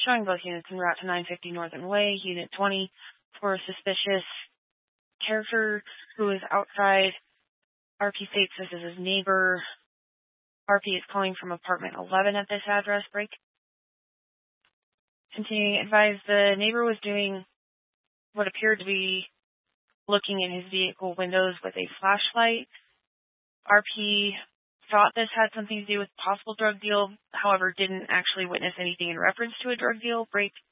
showing both units en route to 950 Northern Way. Unit 20 for a suspicious character who is outside. RP states this is his neighbor. RP is calling from apartment 11 at this address. Break. Continuing, advise the neighbor was doing what appeared to be looking in his vehicle windows with a flashlight. RP thought this had something to do with possible drug deal, however, didn't actually witness anything in reference to a drug deal. Break.